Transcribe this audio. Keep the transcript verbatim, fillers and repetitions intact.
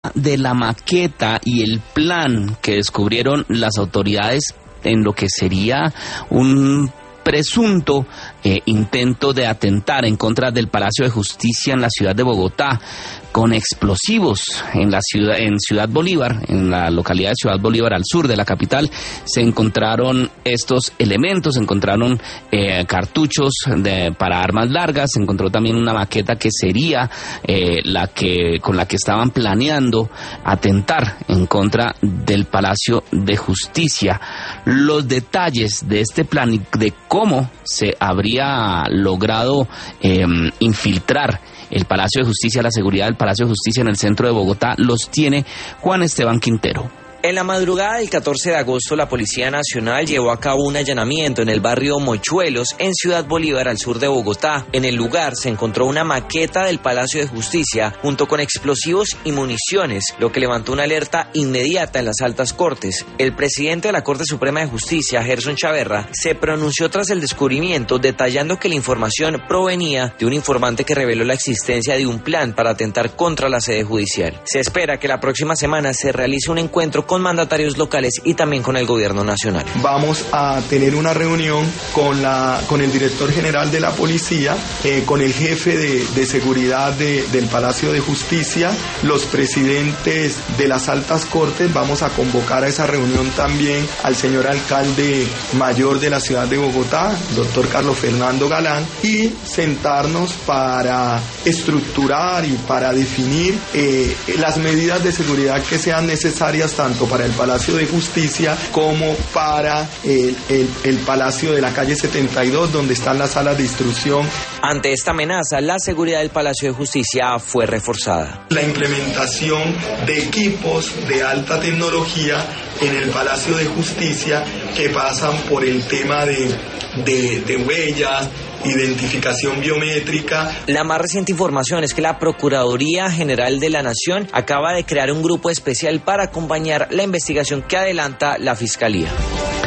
de la maqueta y el plan que descubrieron las autoridades en lo que sería un presunto eh, intento de atentar en contra del Palacio de Justicia en la ciudad de Bogotá, con explosivos en la ciudad, en Ciudad Bolívar, en la localidad de Ciudad Bolívar, al sur de la capital. Se encontraron estos elementos, se encontraron eh, cartuchos de, para armas largas, se encontró también una maqueta que sería eh, la que con la que estaban planeando atentar en contra del Palacio de Justicia. Los detalles de este plan y de cómo se habría logrado eh, infiltrar el Palacio de Justicia, la seguridad del Palacio de Justicia en el centro de Bogotá, los tiene Juan Esteban Quintero. En la madrugada del catorce de agosto, la Policía Nacional llevó a cabo un allanamiento en el barrio Mochuelos, en Ciudad Bolívar, al sur de Bogotá. En el lugar se encontró una maqueta del Palacio de Justicia, junto con explosivos y municiones, lo que levantó una alerta inmediata en las altas cortes. El presidente de la Corte Suprema de Justicia, Gerson Chaverra, se pronunció tras el descubrimiento, detallando que la información provenía de un informante que reveló la existencia de un plan para atentar contra la sede judicial. Se espera que la próxima semana se realice un encuentro con mandatarios locales y también con el gobierno nacional. Vamos a tener una reunión con la con el director general de la policía, eh, con el jefe de, de seguridad de, del Palacio de Justicia, los presidentes de las altas cortes. Vamos a convocar a esa reunión también al señor alcalde mayor de la ciudad de Bogotá, doctor Carlos Fernando Galán, y sentarnos para estructurar y para definir eh, las medidas de seguridad que sean necesarias tanto para el Palacio de Justicia como para el, el, el Palacio de la calle setenta y dos, donde están las salas de instrucción. Ante esta amenaza, la seguridad del Palacio de Justicia fue reforzada. La implementación de equipos de alta tecnología en el Palacio de Justicia que pasan por el tema de, de, de huellas, identificación biométrica. La más reciente información es que la Procuraduría General de la Nación acaba de crear un grupo especial para acompañar la investigación que adelanta la Fiscalía.